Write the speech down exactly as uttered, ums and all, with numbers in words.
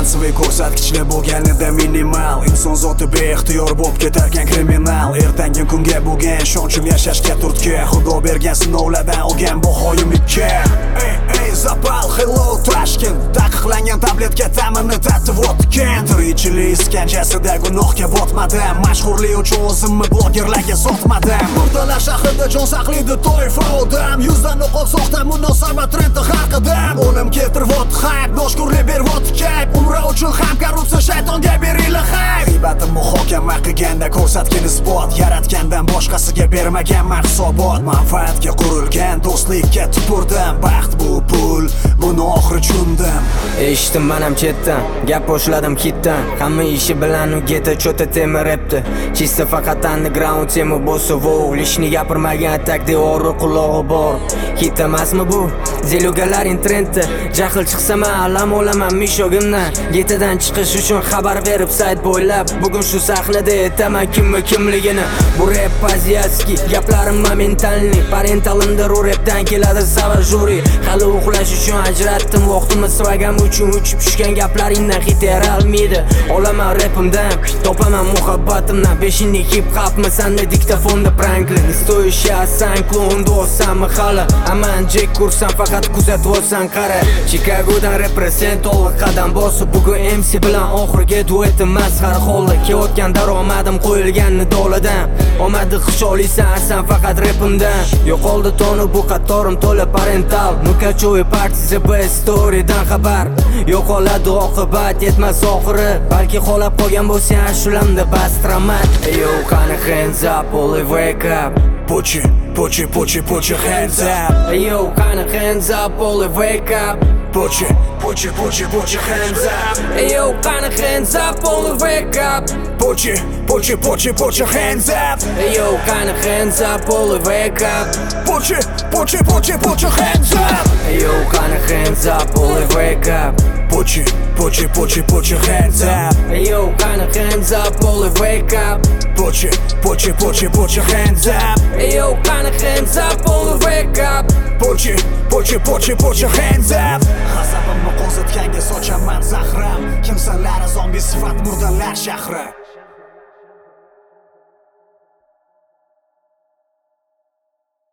Balansiviy ko'rsatkichli bo'lganida minimal. Inson zoti beixtiyor bo'lib ketarkan kriminal. Ertangi kunga bo'lgan ishonchim yashashga turtki, Xudo bergan sinovlardan olgan bahoyimlikka. Ey ey zapal hello Tashkent, taqiqlangan tabletka ta'mini tatib o'tgan. Tirikchilik iskanjasida gunohga botmadim. Mashhurlik uchun o'zimni blogerlarga sotmadim. Murdalar shahrida jon saqlaydi toifa odam. Yuzdan o'qib soxta munosabat trendi haqida. O'lim keltirib hype, noshkurlik berib kayf. Umra uchun ham korrupsiya shaytonga beringlar hype. G'iybatim muhokama qilganda ko'rsatgan isbot, yaratgandan boshqasiga bermagan hisobot. Manfaatga qurilgan do'stlikka tupurdim. Baxt bu pul, buni oxiri tushundim. Eshitdim manam chetdan, gap boshladim hitdan. Hamma ishi bilan u geta cho'ta temiribdi. Chista faqat underground temi bo'lsa vo'l. Ishni gapirmagan tak devori qulog'i bor. Hit emasmi bu? Zelugalar trendda. Jahl chiqsa men alam olaman mishogimdan. Getadan chiqish uchun xabar berib sayt bo'ylab. Bugun shu sahnada aytaman kimmi kimligini. Bu rap poziatski, gaplarim momentalniy. Parentalimda ru rapdan keladi savajuri. Hali uxlash uchun ajratdim vaqtimni svagam uchun uchib tushgan gaplaringdan hit eralmaydi. Olaman rapimdan, topaman muhabbatimdan. Beshinlik hip hopmi sanda diktafonda Franklin. Stoyishsan klon do'sam hali. Aman Jack kursan faqat kuzatib olsan qara. Chicagodan represent olib qadam bosib bugun M C bilan oxirgi duetim mazhar holda. Kelayotgan daromadim qo'yilgan nidoladan. Omadi xusholaysan asan faqat rapimdan. Yo'qoldi tonu bu qatorim to'la parental. Nukachoy partisi B storydan xabar. Yo'qoladi oqibat yetmas oxiri. Balki qolib qolgan bo'lsa shulamda bastromat. Yo qani hands up, only wake up. Put your, put your, put your, put your hands up. Yo qani hands up, only wake up. Put your, put your, put your, put your hands up. Yo qani hands up, only wake up. Put your, put your, put your, put your hands up. Yo qani hands up, only wake up. Put your, put your, put your, put your hands up. Yo qani hands up, only wake up. Put your, put your, put your, put your hands up. Yo qani hands up, only wake up. Put your, put your, put your, put your hands up. Yo qani hands up, only wake up. Put your, put your, put your, put your hands up. G'azabimni qo'zitganga sochaman zahram. Kimsanlar zombi sifat murdalar shahri.